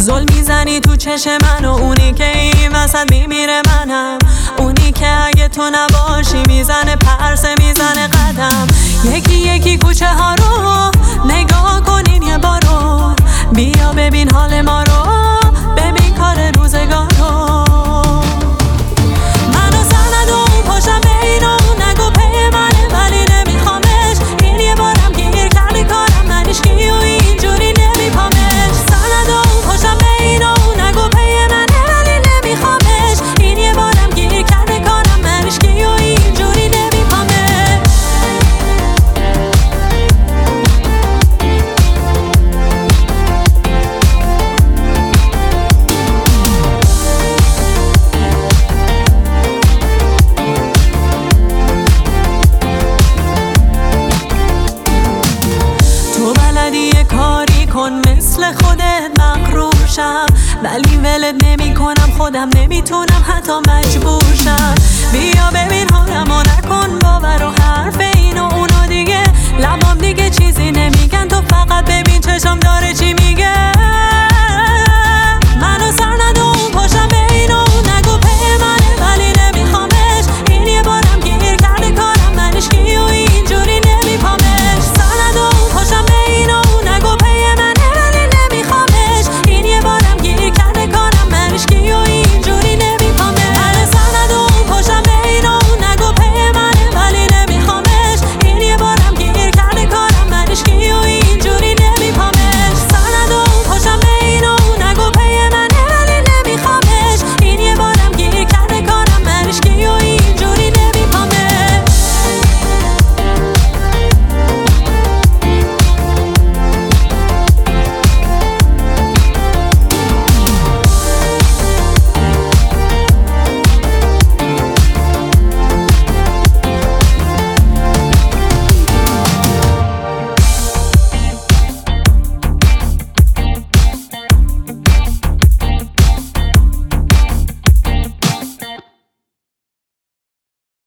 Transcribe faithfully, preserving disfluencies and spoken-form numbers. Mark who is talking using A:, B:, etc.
A: زل میزنی تو چشم من و اونی که این وسط میمیره منم، اونی که اگه تو نباشی میزنه پرسه میزنه قدم. یکی یکی کوچه ها رو نگاه کنین یه بارو، بیا ببین حال ما رو، ببین کار روزگار رو. منو سند و اون پاشم بین و اون نگو پی منه ولی نمیخوامش، این یه بارم گیر کرده کارم منیش کی و اینجوری نمیپامش. سند و اون پاشم بین و اون نگو پی منه ولی نمیخوامش، این یه بارم گیر کرده کارم منیش کی و اینجوری نمیپامش. کاری کن مثل خودت مغرور شم، ولی ولت نمی کنم، خودم نمیتونم حتی مجبور شم. بیا ببین حالمو نکن